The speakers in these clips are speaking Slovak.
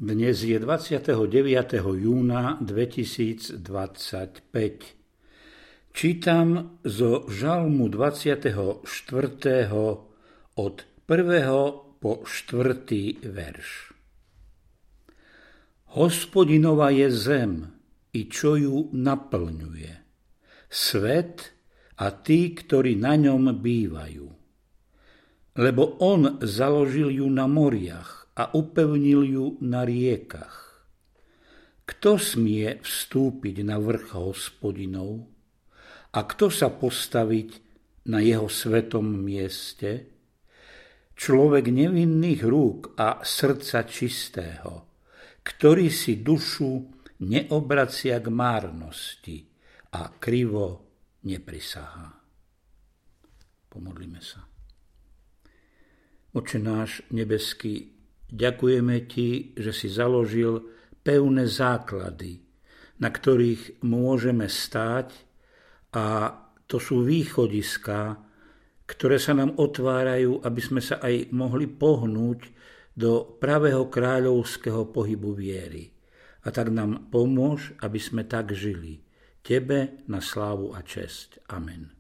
Dnes je 29. júna 2025. Čítam zo Žalmu 24. od 1. po 4. verš. Hospodinova je zem, i čo ju naplňuje, svet a tí, ktorí na ňom bývajú. Lebo on založil ju na moriach a upevnil ju na riekach. Kto smie vstúpiť na vrch Hospodinov? A kto sa postaviť na jeho svetom mieste? Človek nevinných rúk a srdca čistého, ktorý si dušu neobracia k márnosti a krivo neprisahá. Pomodlíme sa. Oče náš nebeský, ďakujeme Ti, že si založil pevné základy, na ktorých môžeme stáť, a to sú východiská, ktoré sa nám otvárajú, aby sme sa aj mohli pohnúť do pravého kráľovského pohybu viery. A tak nám pomôž, aby sme tak žili. Tebe na slávu a česť. Amen.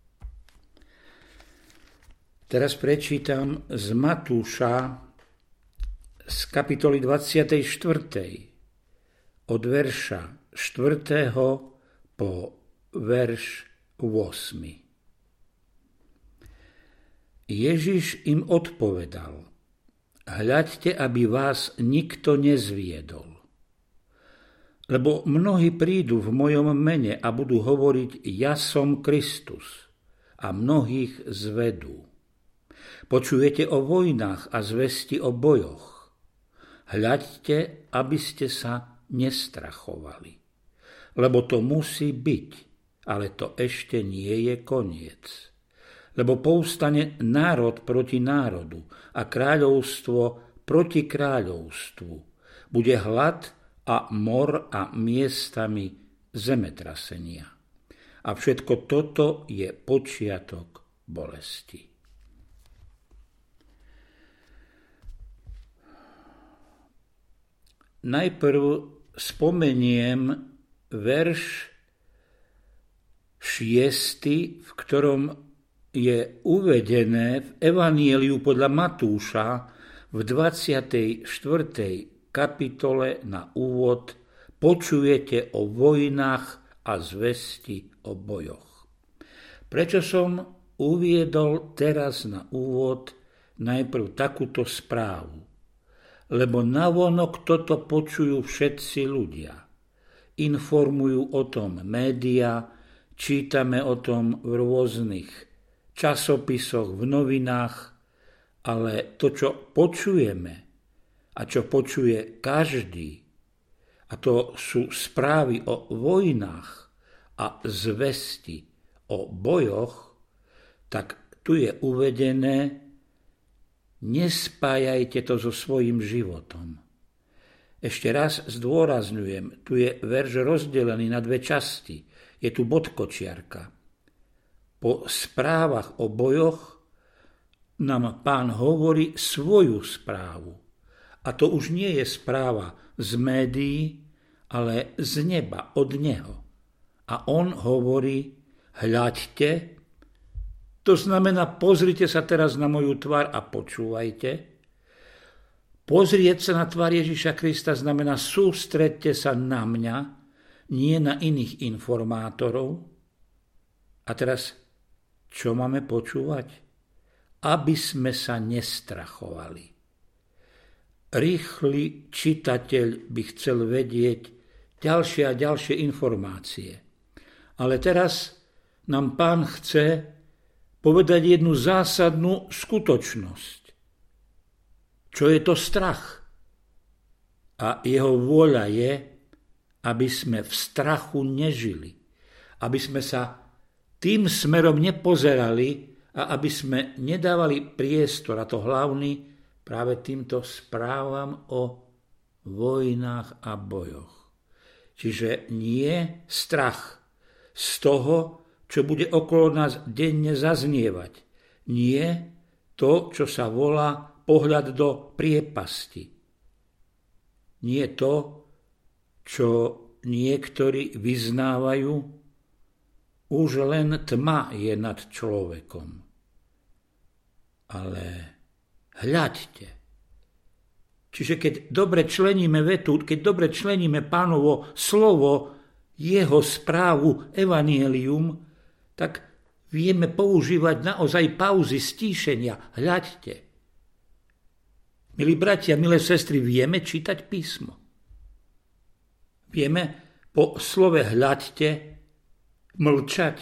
Teraz prečítam z Matúša z kapitoly 24. od verša 4. po verš 8. Ježiš im odpovedal: Hľaďte, aby vás nikto nezviedol. Lebo mnohí prídu v mojom mene a budú hovoriť: Ja som Kristus, a mnohých zvedú. Počujete o vojnách a zvesti o bojoch. Hľaďte, aby ste sa nestrachovali. Lebo to musí byť, ale to ešte nie je koniec. Lebo povstane národ proti národu a kráľovstvo proti kráľovstvu. Bude hlad a mor a miestami zemetrasenia. A všetko toto je počiatok bolesti. Najprv spomeniem verš 6, v ktorom je uvedené v Evanjeliu podľa Matúša v 24. kapitole na úvod: Počujete o vojnách a zvesti o bojoch. Prečo som uviedol teraz na úvod najprv takúto správu? Lebo navonok toto počujú všetci ľudia. Informujú o tom médiá, čítame o tom v rôznych časopisoch, v novinách, ale to, čo počujeme a čo počuje každý, a to sú správy o vojnách a zvesti o bojoch, tak tu je uvedené: nespájajte to so svojím životom. Ešte raz zdôrazňujem, tu je verš rozdelený na dve časti. Je tu bodkočiarka. Po správach o bojoch nám Pán hovorí svoju správu. A to už nie je správa z médií, ale z neba, od Neho. A on hovorí: hľaďte. To znamená, pozrite sa teraz na moju tvár a počúvajte. Pozrieť sa na tvár Ježiša Krista znamená sústreďte sa na mňa, nie na iných informátorov. A teraz, čo máme počúvať? Aby sme sa nestrachovali. Rýchly čitateľ by chcel vedieť ďalšie a ďalšie informácie. Ale teraz nám Pán chce povedať jednu zásadnú skutočnosť. Čo je to strach? A jeho vôľa je, aby sme v strachu nežili. Aby sme sa tým smerom nepozerali a aby sme nedávali priestor, a to hlavný, práve týmto správam o vojnách a bojoch. Čiže nie strach z toho, čo bude okolo nás denne zaznievať. Nie to, čo sa volá pohľad do priepasti. nie to, čo niektorí vyznávajú, už len tma je nad človekom. Ale hľaďte. Čiže keď dobre členíme vetu, keď dobre členíme Pánovo slovo, jeho správu, evanjelium, tak vieme používať naozaj pauzy, stíšenia. Hľaďte. Milí bratia, milé sestry, vieme čítať písmo. Vieme po slove hľaďte mlčať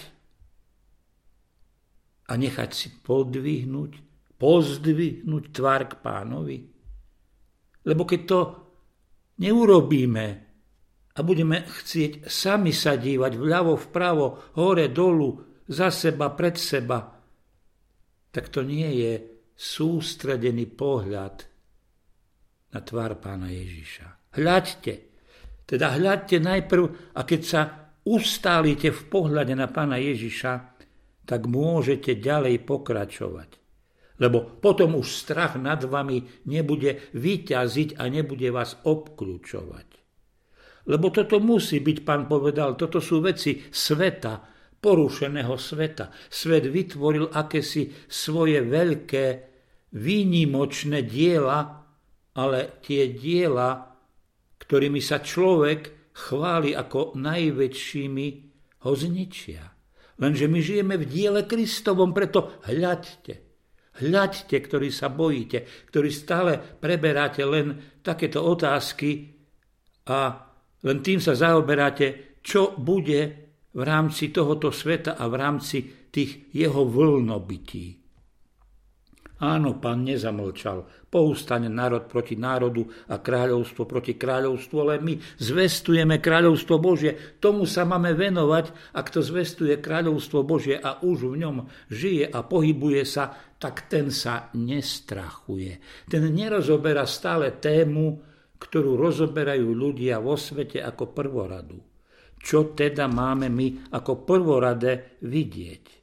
a nechať si pozdvihnúť tvár k Pánovi. Lebo keď to neurobíme a budeme chcieť sami sa dívať vľavo, vpravo, hore, dolu, za seba, pred seba, tak to nie je sústredený pohľad na tvár Pána Ježiša. Hľaďte. Teda hľaďte najprv a keď sa ustálite v pohľade na Pána Ježiša, tak môžete ďalej pokračovať. Lebo potom už strach nad vami nebude vyťaziť a nebude vás obkľúčovať. Lebo toto musí byť, Pán povedal, toto sú veci sveta, porušeného sveta. Svet vytvoril akési svoje veľké, výnimočné diela, ale tie diela, ktorými sa človek chváli ako najväčšími, ho zničia. Lenže my žijeme v diele Kristovom, preto hľaďte. Hľaďte, ktorí sa bojíte, ktorí stále preberáte len takéto otázky a len tým sa zaoberáte, čo bude v rámci tohoto sveta a v rámci tých jeho vlnobytí. Áno, Pán nezamlčal. Povstane národ proti národu a kráľovstvo proti kráľovstvu, ale my zvestujeme kráľovstvo Božie. Tomu sa máme venovať. Ak to zvestuje kráľovstvo Božie a už v ňom žije a pohybuje sa, tak ten sa nestrachuje. Ten nerozoberá stále tému, ktorú rozoberajú ľudia vo svete ako prvoradu. Čo teda máme my ako prvorade vidieť?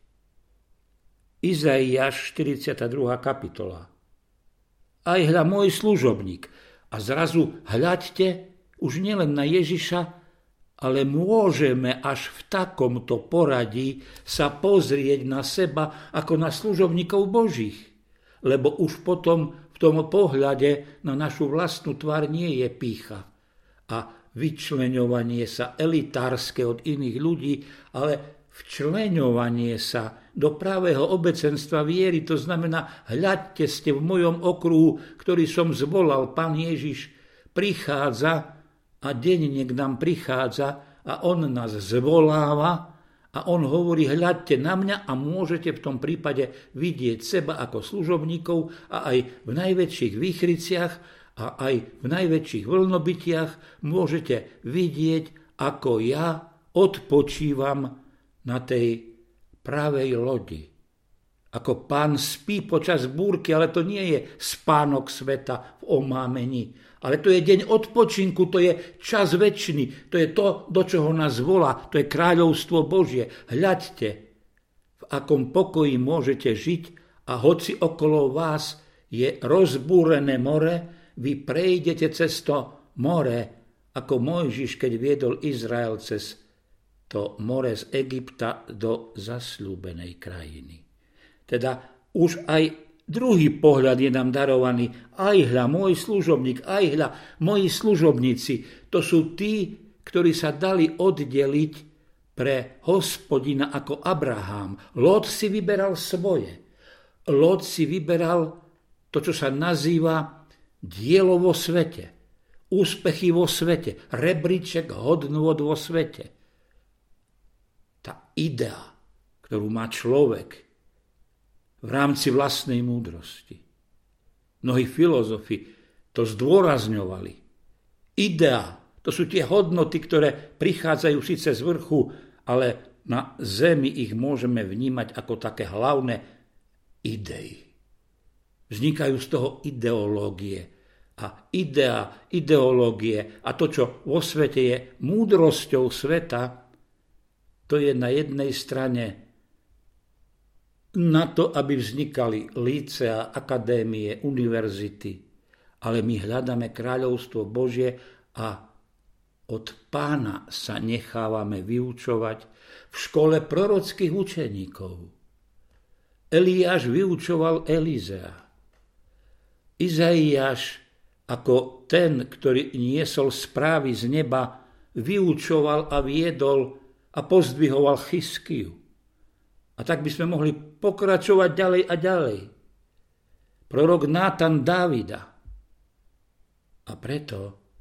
Izaiáš 42. kapitola. Aj hľa môj služobník. A zrazu hľaďte už nielen na Ježiša, ale môžeme až v takomto poradí sa pozrieť na seba ako na služobníkov Božích. Lebo už potom v tom pohľade na našu vlastnú tvár nie je pýcha a vyčleňovanie sa elitárske od iných ľudí, ale včleňovanie sa do pravého obecenstva viery. To znamená, hľaďte, ste v mojom okruhu, ktorý som zvolal. Pán Ježiš prichádza a denne k nám prichádza a on nás zvoláva a on hovorí, hľaďte na mňa a môžete v tom prípade vidieť seba ako služobníkov a aj v najväčších výchriciach a aj v najväčších vlnobytiach môžete vidieť, ako ja odpočívam na tej pravej lodi. Ako Pán spí počas búrky, ale to nie je spánok sveta v omámení, ale to je deň odpočinku, to je čas večný, to je to, do čoho nás volá, to je kráľovstvo Božie. Hľaďte, v akom pokoji môžete žiť a hoci okolo vás je rozbúrené more, vy prejdete cez to more, ako Mojžiš, keď viedol Izrael cez to more z Egypta do zasľúbenej krajiny. Teda už aj druhý pohľad je nám darovaný. Aj hľa, môj služobník, aj hľa, moji služobníci. To sú tí, ktorí sa dali oddeliť pre Hospodina ako Abraham. Lót si vyberal svoje. Lót si vyberal to, čo sa nazýva dielo vo svete. Úspechy vo svete. Rebríček hodnôt vo svete. Tá idea, ktorú má človek v rámci vlastnej múdrosti. Mnohí filozofi to zdôrazňovali. Idea, to sú tie hodnoty, ktoré prichádzajú síce z vrchu, ale na zemi ich môžeme vnímať ako také hlavné idei. Vznikajú z toho ideológie. A ideológie a to, čo vo svete je múdrosťou sveta, to je na jednej strane na to, aby vznikali lícea, akadémie, univerzity ale my hľadáme kráľovstvo Božie a od Pána sa nechávame vyučovať v škole prorockých učeníkov. Eliáš vyučoval Elizea. Izaiáš ako ten, ktorý niesol správy z neba, vyučoval a viedol a pozdvihoval Chyskiu. A tak by sme mohli pokračovať ďalej a ďalej. Prorok Nátan Dávida. A preto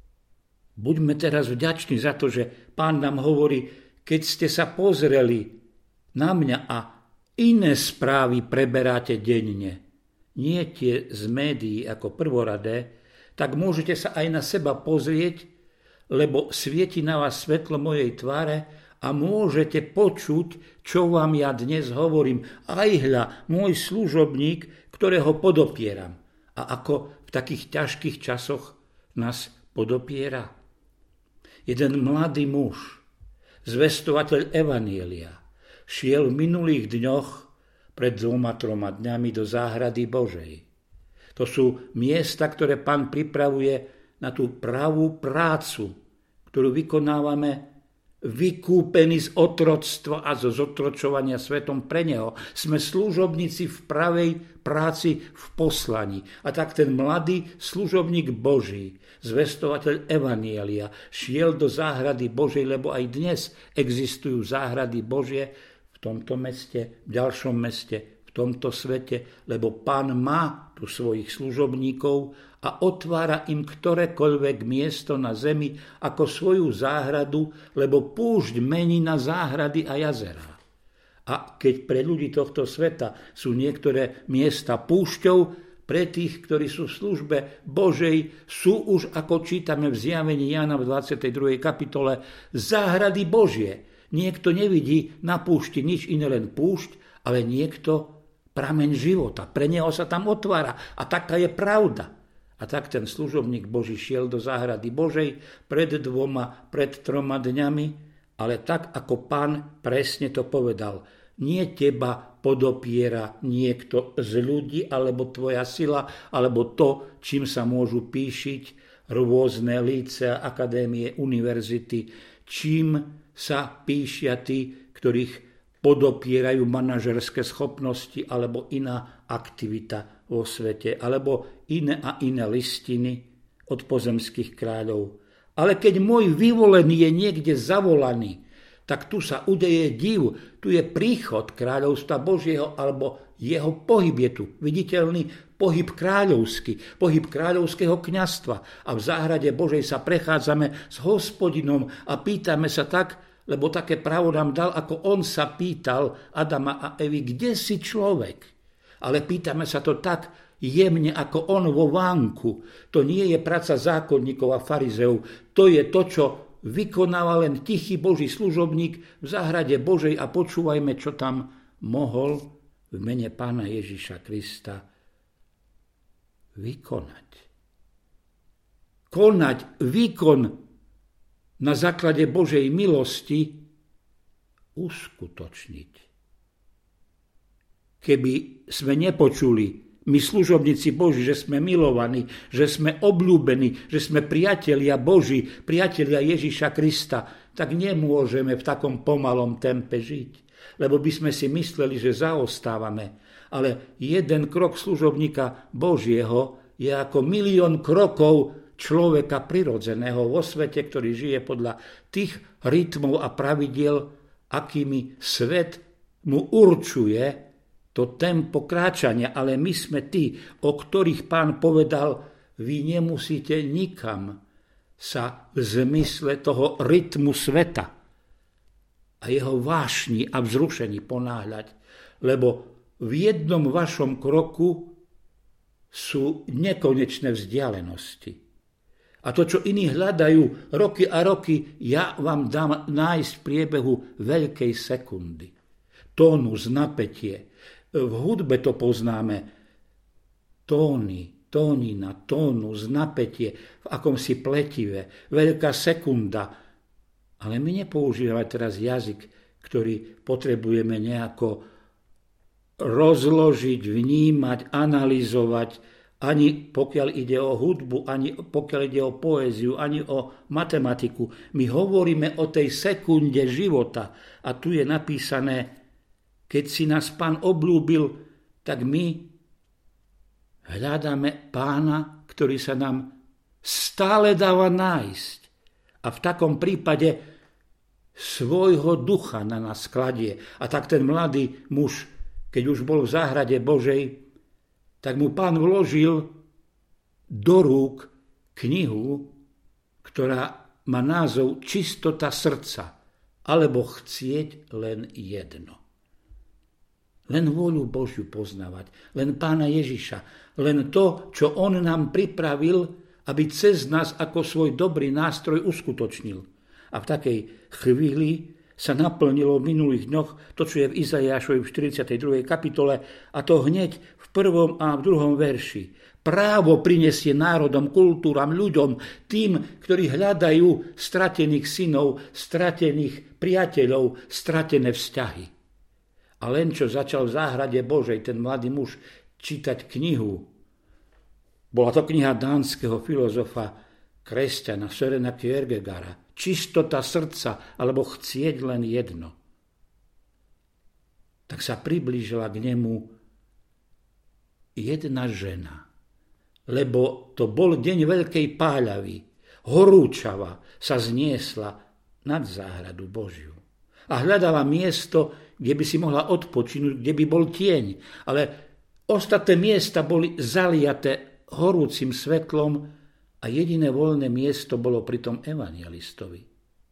buďme teraz vďační za to, že Pán nám hovorí, keď ste sa pozreli na mňa a iné správy preberáte denne, nie tie z médií ako prvoradé, tak môžete sa aj na seba pozrieť, lebo svieti na vás svetlo mojej tváre a môžete počuť, čo vám ja dnes hovorím. Aj hľa, môj služobník, ktorého podopieram. A ako v takých ťažkých časoch nás podopiera. Jeden mladý muž, zvestovateľ Evanielia, šiel v minulých dňoch pred 2-3 dňami do záhrady Božej. To sú miesta, ktoré Pán pripravuje na tú pravú prácu, ktorú vykonávame vykúpení z otroctva a zo zotročovania svetom pre Neho. Sme služobníci v pravej práci v poslaní. A tak ten mladý služobník Boží, zvestovateľ Evanielia, šiel do záhrady Božej, lebo aj dnes existujú záhrady Božie v tomto meste, v ďalšom meste, v tomto svete, lebo Pán má tu svojich služobníkov a otvára im ktorékoľvek miesto na zemi ako svoju záhradu, lebo púšť mení na záhrady a jazerá. A keď pre ľudí tohto sveta sú niektoré miesta púšťou, pre tých, ktorí sú v službe Božej, sú už, ako čítame v Zjavení Jána v 22. kapitole, záhrady Božie. Niekto nevidí na púšti nič iné, len púšť, ale niekto prameň života. Pre neho sa tam otvára. A taká je pravda. A tak ten služobník Boží šiel do záhrady Božej pred 2, pred 3 dňami, ale tak, ako Pán presne to povedal. Nie teba podopiera niekto z ľudí, alebo tvoja sila, alebo to, čím sa môžu píšiť rôzne lícea, akadémie, univerzity, čím sa píšia tí, ktorých podopierajú manažerské schopnosti alebo iná aktivita vo svete, alebo iné a iné listiny od pozemských kráľov. Ale keď môj vyvolený je niekde zavolaný, tak tu sa udeje div, tu je príchod kráľovstva Božieho, alebo jeho pohyb je tu, viditeľný pohyb kráľovský, pohyb kráľovského kňazstva. A v záhrade Božej sa prechádzame s Hospodinom a pýtame sa tak, lebo také právo nám dal, ako on sa pýtal Adama a Evy, kde si človek? Ale pýtame sa to tak jemne, ako on vo vánku. To nie je práca zákonníkov a farizeov, to je to, čo vykonáva len tichý Boží služobník v záhrade Božej a počúvajme, čo tam mohol v mene Pána Ježiša Krista vykonať. Konať výkon na základe Božej milosti uskutočniť. Keby sme nepočuli, my služobníci Boží, že sme milovaní, že sme obľúbení, že sme priatelia Boží, priatelia Ježiša Krista, tak nemôžeme v takom pomalom tempe žiť. Lebo by sme si mysleli, že zaostávame. Ale jeden krok služobníka Božieho je ako 1 000 000 krokov človeka prirodzeného vo svete, ktorý žije podľa tých rytmov a pravidiel, akými svet mu určuje to tempo kráčania. Ale my sme tí, o ktorých Pán povedal, vy nemusíte nikam sa v zmysle toho rytmu sveta a jeho vášni a vzrušení ponáhľať, lebo v jednom vašom kroku sú nekonečné vzdialenosti. A to, čo iní hľadajú roky a roky, ja vám dám nájsť v priebehu veľkej sekundy. Tónus, napätie. V hudbe to poznáme. Tónina, tónus, napätie, v akomsi pletive, veľká sekunda. Ale my nepoužívame teraz jazyk, ktorý potrebujeme nejako rozložiť, vnímať, analyzovať ani pokiaľ ide o hudbu, ani pokiaľ ide o poéziu, ani o matematiku. My hovoríme o tej sekunde života a tu je napísané, keď si nás Pán obľúbil, tak my hľadáme Pána, ktorý sa nám stále dáva nájsť. A v takom prípade svojho ducha na nás kladie. A tak ten mladý muž, keď už bol v záhrade Božej, tak mu Pán vložil do rúk knihu, ktorá má názov Čistota srdca, alebo chcieť len jedno. Len vôľu Božiu poznávať, len Pána Ježiša, len to, čo On nám pripravil, aby cez nás ako svoj dobrý nástroj uskutočnil. A v takej chvíli sa naplnilo v minulých dňoch to, čo je v Izaiášovi v 42. kapitole, a to hneď v 1. a v 2. verši. Právo prinesie národom, kultúram, ľuďom, tým, ktorí hľadajú stratených synov, stratených priateľov, stratené vzťahy. A len čo začal v záhrade Božej ten mladý muž čítať knihu, bola to kniha dánskeho filozofa, kresťana Sørena Kierkegaarda, Čistota srdca, alebo chcieť len jedno. Tak sa priblížila k nemu jedna žena, lebo to bol deň veľkej páľavy. Horúčava sa zniesla nad záhradu Božiu a hľadala miesto, kde by si mohla odpočinúť, kde by bol tieň. Ale ostatné miesta boli zaliaté horúcim svetlom a jediné voľné miesto bolo pri tom evangelistovi.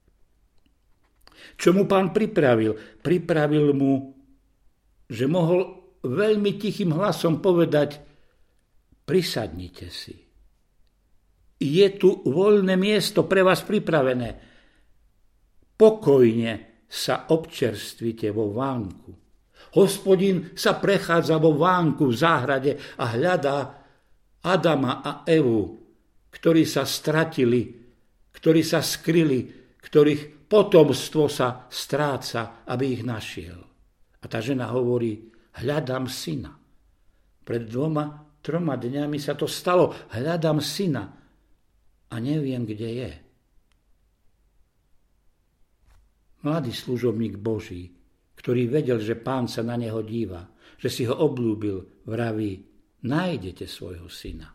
Čo mu Pán pripravil? Pripravil mu, že mohol veľmi tichým hlasom povedať: prisadnite si. Je tu voľné miesto pre vás pripravené. Pokojne sa občerstvite vo vánku. Hospodin sa prechádza vo vánku v záhrade a hľadá Adama a Evu, ktorí sa stratili, ktorí sa skryli, ktorých potomstvo sa stráca, aby ich našiel. A tá žena hovorí: hľadám syna. Pred 2-3 dňami sa to stalo. Hľadám syna a neviem, kde je. Mladý služobník Boží, ktorý vedel, že Pán sa na neho díva, že si ho obľúbil, vraví: nájdete svojho syna.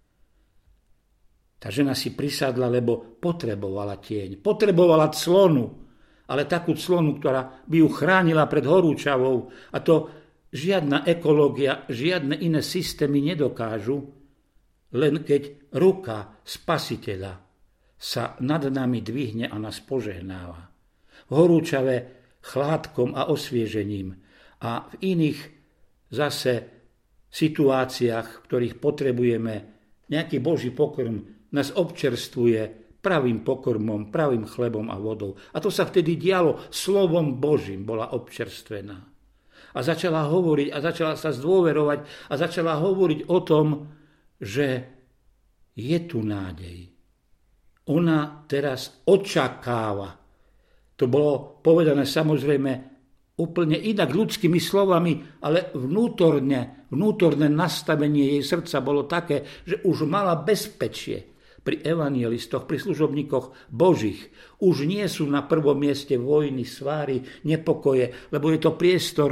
Tá žena si prisadla, lebo potrebovala tieň, potrebovala clonu, ale takú clonu, ktorá by ju chránila pred horúčavou. A to žiadna ekológia, žiadne iné systémy nedokážu, len keď ruka Spasiteľa sa nad nami dvihne a nás požehnáva. V horúčave chládkom a osviežením a v iných zase situáciách, v ktorých potrebujeme nejaký Boží pokrm, nás občerstvuje pravým pokrmom, pravým chlebom a vodou. A to sa vtedy dialo, slovom Božím bola občerstvená. A začala hovoriť a začala sa zdôverovať a začala hovoriť o tom, že je tu nádej. Ona teraz očakáva. To bolo povedané samozrejme úplne inak ľudskými slovami, ale vnútorné nastavenie jej srdca bolo také, že už mala bezpečie. Pri evangelistoch, pri služobníkoch Božích už nie sú na prvom mieste vojny, sváry, nepokoje, lebo je to priestor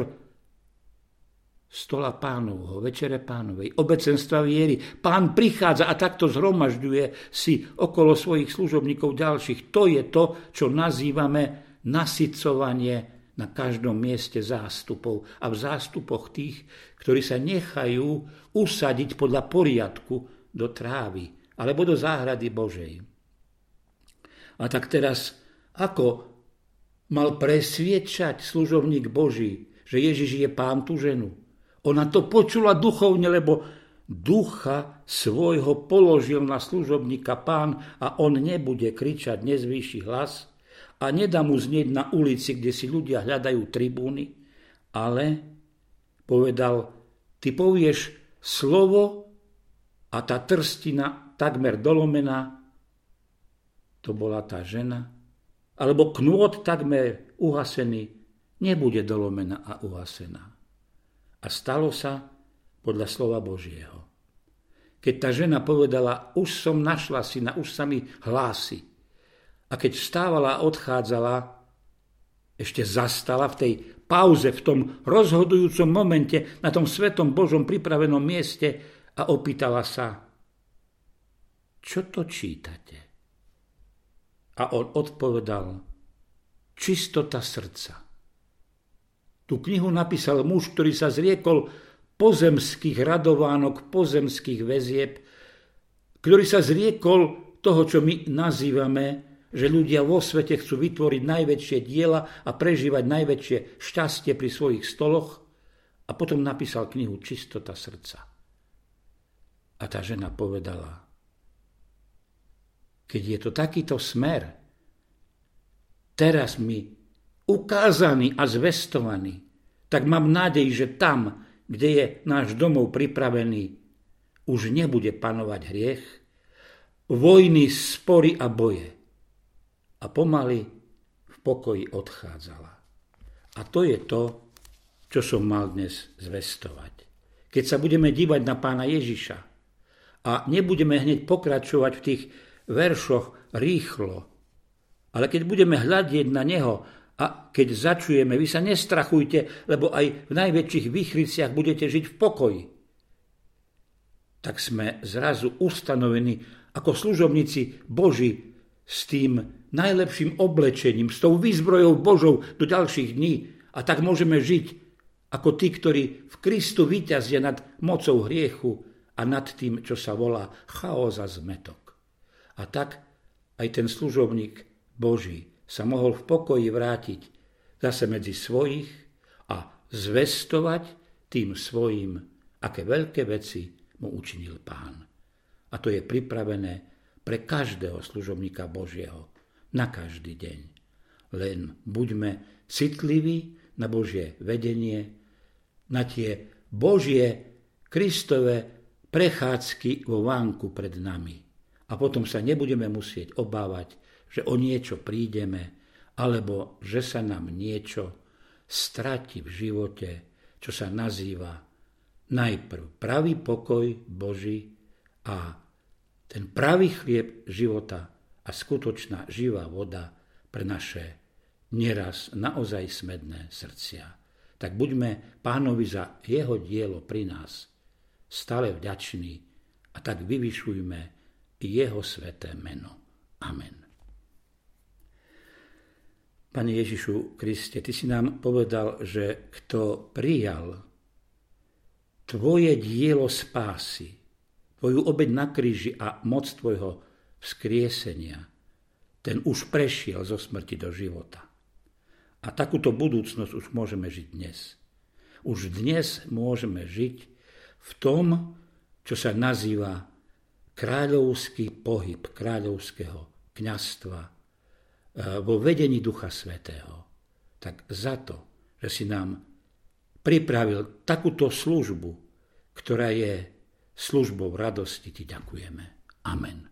stola Pánovho, večere Pánovej, obecenstva viery. Pán prichádza a takto zhromažďuje si okolo svojich služobníkov ďalších. To je to, čo nazývame nasycovanie na každom mieste zástupov a v zástupoch tých, ktorí sa nechajú usadiť podľa poriadku do trávy alebo do záhrady Božej. A tak teraz, ako mal presviedčať služobník Boží, že Ježiš je Pán tú ženu? Ona to počula duchovne, lebo ducha svojho položil na služobníka Pán a on nebude kričať, nezvýši hlas a nedá mu znieť na ulici, kde si ľudia hľadajú tribúny, ale povedal: ty povieš slovo a tá trstina takmer dolomená, to bola tá žena, alebo knôt takmer uhasený, nebude dolomená a uhasená. A stalo sa podľa slova Božieho. keď tá žena povedala, už som našla syna, už sa mi hlási. A keď vstávala a odchádzala, ešte zastala v tej pauze, v tom rozhodujúcom momente, na tom svetom Božom pripravenom mieste a opýtala sa, čo to čítate? A on odpovedal, čistota srdca. Tú knihu napísal muž, ktorý sa zriekol pozemských radovánok, pozemských väzieb, ktorý sa zriekol toho, čo my nazývame, že ľudia vo svete chcú vytvoriť najväčšie diela a prežívať najväčšie šťastie pri svojich stoloch, a potom napísal knihu Čistota srdca. A tá žena povedala, keď je to takýto smer, teraz mi ukázaný a zvestovaný, tak mám nádej, že tam, kde je náš domov pripravený, už nebude panovať hriech, vojny, spory a boje. A pomaly v pokoji odchádzala. A to je to, čo som mal dnes zvestovať. Keď sa budeme dívať na Pána Ježiša a nebudeme hneď pokračovať v tých veršoch rýchlo, ale keď budeme hľadieť na neho a keď začujeme, vy sa nestrachujte, lebo aj v najväčších výchriciach budete žiť v pokoji, tak sme zrazu ustanovení ako služobníci Boží s tým najlepším oblečením, s tou výzbrojou Božou do ďalších dní. A tak môžeme žiť ako tí, ktorí v Kristu víťazia nad mocou hriechu a nad tým, čo sa volá chaos a zmetok. A tak aj ten služobník Boží sa mohol v pokoji vrátiť zase medzi svojich a zvestovať tým svojim, aké veľké veci mu učinil Pán. A to je pripravené pre každého služobníka Božieho na každý deň. Len buďme citliví na Božie vedenie, na tie Božie Kristove prechádzky vo vánku pred nami. A potom sa nebudeme musieť obávať, že o niečo prídeme, alebo že sa nám niečo stratí v živote, čo sa nazýva najprv pravý pokoj Boží a ten pravý chlieb života a skutočná živá voda pre naše nieraz naozaj smedné srdcia. Tak buďme Pánovi za jeho dielo pri nás stále vďační a tak vyvyšujme jeho sväté meno. Amen. Pane Ježišu Kriste, Ty si nám povedal, že kto prijal Tvoje dielo spásy, Tvoju obeť na kríži a moc Tvojho vzkriesenia, ten už prešiel zo smrti do života. A takúto budúcnosť už môžeme žiť dnes. Už dnes môžeme žiť v tom, čo sa nazýva kráľovský pohyb kráľovského kňazstva vo vedení Ducha Svätého. Tak za to, že si nám pripravil takúto službu, ktorá je službou radosti, Ti ďakujeme. Amen.